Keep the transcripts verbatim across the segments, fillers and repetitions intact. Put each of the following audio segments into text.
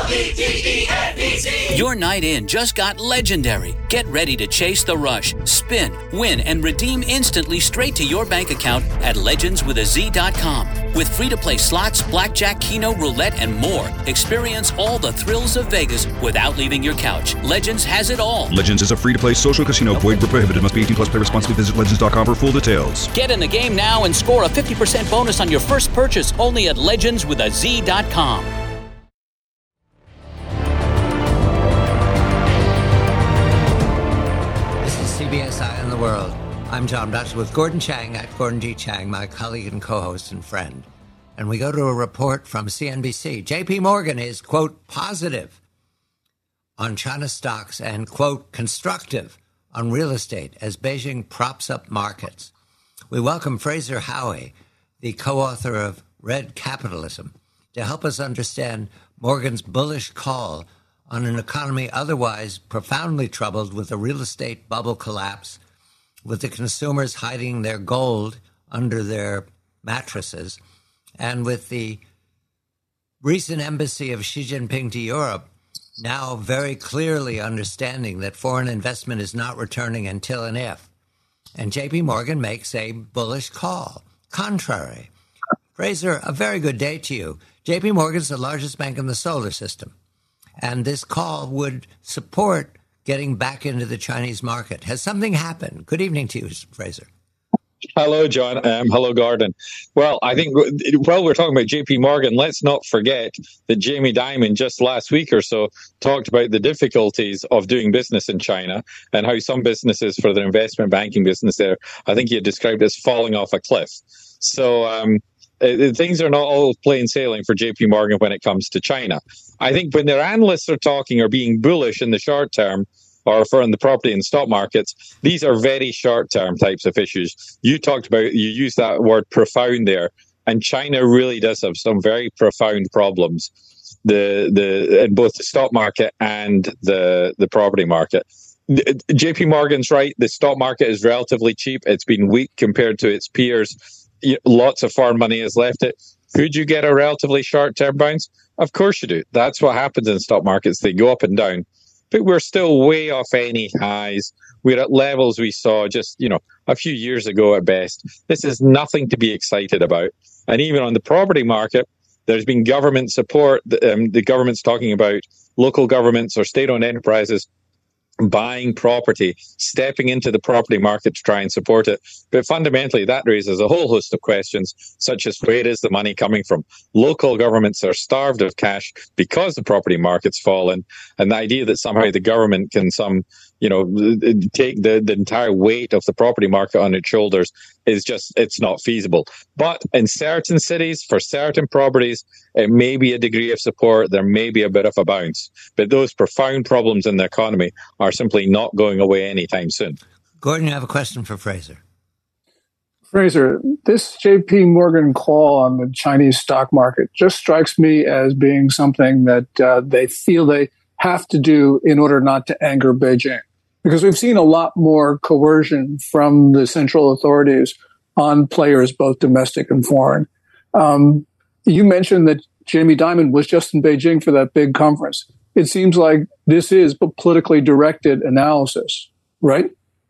L E G E N D Z. Your night in just got legendary. Get ready to chase the rush, spin, win, and redeem instantly straight to your bank account at legends with a z dot com. With free-to-play slots, blackjack, keno, roulette, and more, experience all the thrills of Vegas without leaving your couch. Legends has it all. Legends is a free-to-play social casino. Void where prohibited. Must be eighteen plus. Play responsibly. Visit legends dot com for full details. Get in the game now and score a fifty percent bonus on your first purchase only at legends with a z dot com. This is C B S Eye on the World. I'm John Batchelor with Gordon Chang at Gordon G. Chang, my colleague and co-host and friend. And we go to a report from C N B C. J P Morgan is, quote, positive on China stocks and, quote, constructive on real estate as Beijing props up markets. We welcome Fraser Howey, the co-author of Red Capitalism, to help us understand Morgan's bullish call on an economy otherwise profoundly troubled with a real estate bubble collapse, with the consumers hiding their gold under their mattresses, and with the recent embassy of Xi Jinping to Europe now very clearly understanding that foreign investment is not returning until and if. And J P Morgan makes a bullish call, contrary. Fraser, a very good day to you. J P Morgan's the largest bank in the solar system, and this call would support getting back into the Chinese market. Has something happened? Good evening to you, Fraser. Hello, John. Um, hello, Gordon. Well, I think while we're talking about J P Morgan, let's not forget that Jamie Dimon just last week or so talked about the difficulties of doing business in China and how some businesses for their investment banking business there, I think he had described as falling off a cliff. So um, uh, things are not all plain sailing for J P Morgan when it comes to China. I think when their analysts are talking or being bullish in the short term, or for in the property and stock markets, these are very short-term types of issues. You talked about, you used that word profound there, and China really does have some very profound problems, the the in both the stock market and the, the property market. J P Morgan's right, the stock market is relatively cheap. It's been weak compared to its peers. Lots of foreign money has left it. Could you get a relatively short-term bounce? Of course you do. That's what happens in stock markets. They go up and down. But we're still way off any highs. We're at levels we saw just, you know, a few years ago at best. This is nothing to be excited about. And even on the property market, there's been government support. Um, the government's talking about local governments or state-owned enterprises buying property, stepping into the property market to try and support it. But fundamentally, that raises a whole host of questions, such as where is the money coming from? Local governments are starved of cash because the property market's fallen. And the idea that somehow the government can some, you know, take the, the entire weight of the property market on its shoulders is just, it's not feasible. But in certain cities, for certain properties, it may be a degree of support. There may be a bit of a bounce. But those profound problems in the economy are simply not going away anytime soon. Gordon, you have a question for Fraser. Fraser, this J P Morgan call on the Chinese stock market just strikes me as being something that uh, they feel they have to do in order not to anger Beijing. Because we've seen a lot more coercion from the central authorities on players, both domestic and foreign. Um, you mentioned that Jamie Dimon was just in Beijing for that big conference. It seems like this is politically directed analysis, right?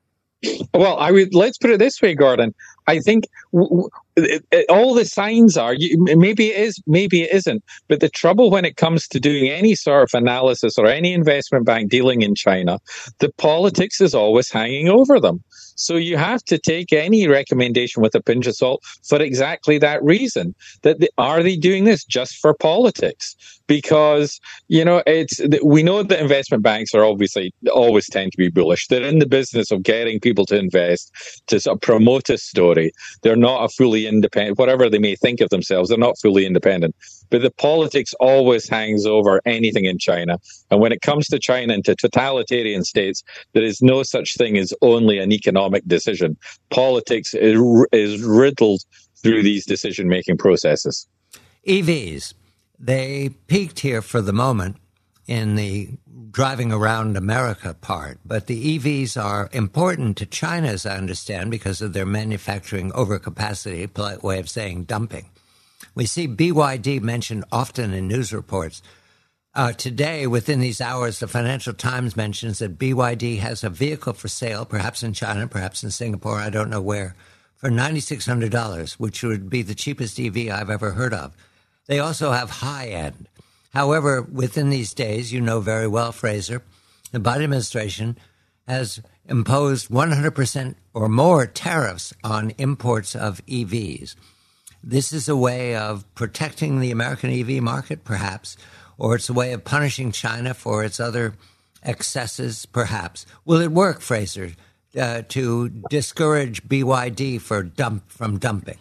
Well, I would let's put it this way, Gordon. I think w- w- it, it, all the signs are, you, maybe it is, maybe it isn't. But the trouble when it comes to doing any sort of analysis or any investment bank dealing in China, the politics is always hanging over them. So you have to take any recommendation with a pinch of salt for exactly that reason. That they, are they doing this just for politics? Because, you know, it's we know that investment banks are obviously always tend to be bullish. They're in the business of getting people to invest, to sort of promote a story. They're not a fully independent, whatever they may think of themselves, they're not fully independent. But the politics always hangs over anything in China. And when it comes to China and to totalitarian states, there is no such thing as only an economic decision. Politics is, is riddled through these decision-making processes. E Vs, they peaked here for the moment in the driving around America part, but the E Vs are important to China, as I understand, because of their manufacturing overcapacity, polite way of saying dumping. We see B Y D mentioned often in news reports. Uh, today, within these hours, the Financial Times mentions that B Y D has a vehicle for sale, perhaps in China, perhaps in Singapore, I don't know where, for nine thousand six hundred dollars, which would be the cheapest E V I've ever heard of. They also have high-end. However, within these days, you know very well, Fraser, the Biden administration has imposed one hundred percent or more tariffs on imports of E Vs. This is a way of protecting the American E V market, perhaps, or it's a way of punishing China for its other excesses, perhaps. Will it work, Fraser, uh, to discourage B Y D for dump, from dumping?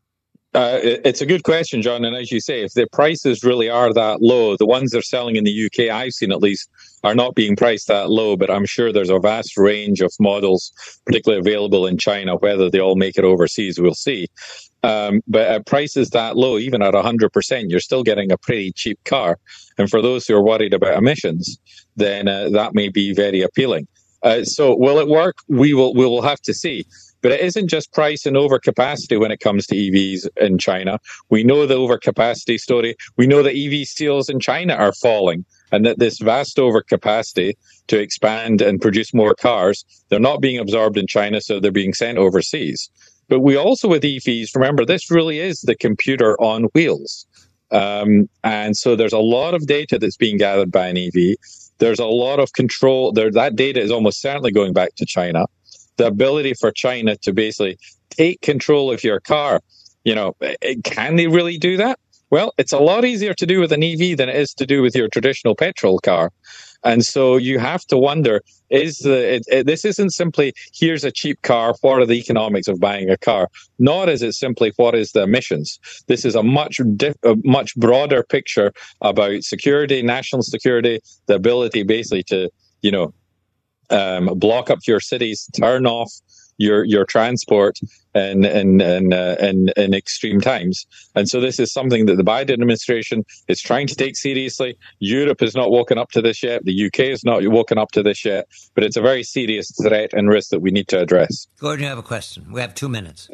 Uh, it's a good question, John. And as you say, if the prices really are that low, the ones they're selling in the U K, I've seen at least, are not being priced that low. But I'm sure there's a vast range of models, particularly available in China. Whether they all make it overseas, we'll see. Um, but at prices that low, even at one hundred percent, you're still getting a pretty cheap car. And for those who are worried about emissions, then uh, that may be very appealing. Uh, so will it work? We will, we will have to see. But it isn't just price and overcapacity when it comes to E Vs in China. We know the overcapacity story. We know that E V sales in China are falling, and that this vast overcapacity to expand and produce more cars, they're not being absorbed in China, so they're being sent overseas. But we also, with E Vs, remember, this really is the computer on wheels. Um, and so there's a lot of data that's being gathered by an E V. There's a lot of control. There, that data is almost certainly going back to China. The ability for China to basically take control of your car, you know, can they really do that? Well, it's a lot easier to do with an E V than it is to do with your traditional petrol car. And so you have to wonder, is the it, it, this isn't simply, here's a cheap car, what are the economics of buying a car? Nor is it simply, what is the emissions? This is a much diff, a much broader picture about security, national security, the ability basically to, you know, um, block up your cities, turn off your your transport in in in, uh, in in extreme times. And so this is something that the Biden administration is trying to take seriously. Europe has not woken up to this yet. The U K has not woken up to this yet. But it's a very serious threat and risk that we need to address. Gordon, you have a question. We have two minutes.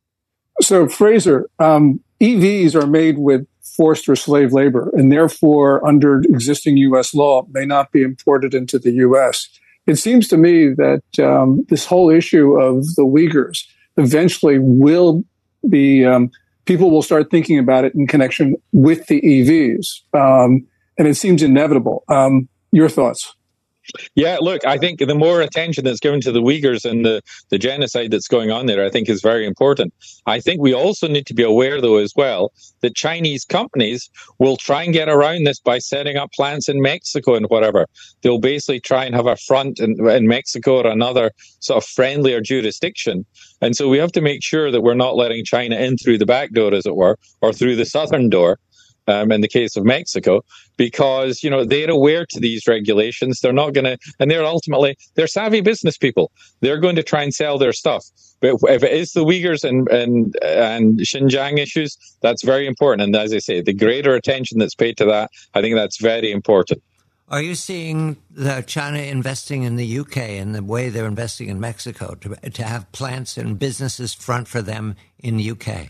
So, Fraser, um, E Vs are made with forced or slave labor, and therefore, under existing U S law, may not be imported into the U S. It seems to me that um, this whole issue of the Uyghurs eventually will be, um, people will start thinking about it in connection with the E Vs. Um, and it seems inevitable. Um, your thoughts? Yeah, look, I think the more attention that's given to the Uyghurs and the, the genocide that's going on there, I think is very important. I think we also need to be aware, though, as well, that Chinese companies will try and get around this by setting up plants in Mexico and whatever. They'll basically try and have a front in, in Mexico or another sort of friendlier jurisdiction. And so we have to make sure that we're not letting China in through the back door, as it were, or through the southern door. Um, in the case of Mexico, because, you know, they're aware to these regulations. They're not going to, and they're ultimately, they're savvy business people. They're going to try and sell their stuff. But if it is the Uyghurs and, and, and Xinjiang issues, that's very important. And as I say, the greater attention that's paid to that, I think that's very important. Are you seeing the China investing in the U K and the way they're investing in Mexico to, to have plants and businesses front for them in the U K?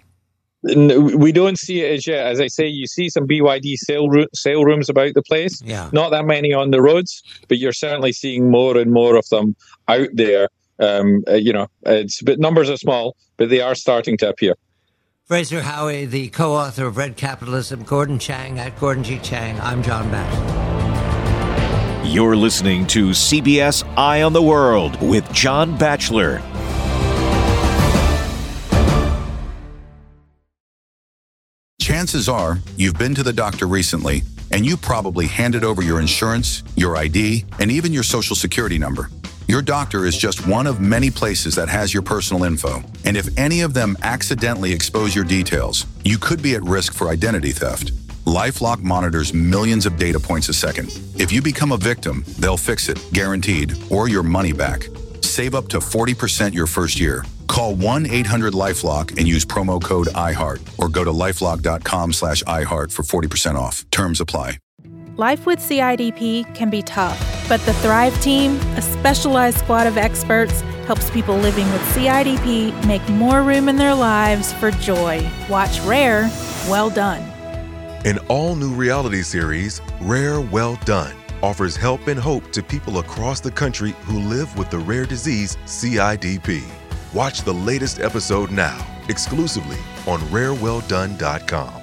We don't see it as yet. As I say, you see some B Y D sale ro- sale rooms about the place. Yeah. Not that many on the roads, but you're certainly seeing more and more of them out there. Um, uh, you know, it's but numbers are small, but they are starting to appear. Fraser Howey, the co-author of Red Capitalism, Gordon Chang at Gordon G. Chang. I'm John Batchelor. You're listening to C B S Eye on the World with John Batchelor. Chances are you've been to the doctor recently, and you probably handed over your insurance, your I D, and even your social security number. Your doctor is just one of many places that has your personal info, and if any of them accidentally expose your details, you could be at risk for identity theft. LifeLock monitors millions of data points a second. If you become a victim, they'll fix it, guaranteed, or your money back. Save up to forty percent your first year. Call one eight hundred LifeLock and use promo code iHeart or go to lifelock.com slash iHeart for forty percent off. Terms apply. Life with C I D P can be tough, but the Thrive Team, a specialized squad of experts, helps people living with C I D P make more room in their lives for joy. Watch Rare. Well done. An all-new reality series, Rare Well Done, offers help and hope to people across the country who live with the rare disease C I D P. Watch the latest episode now, exclusively on rare well done dot com.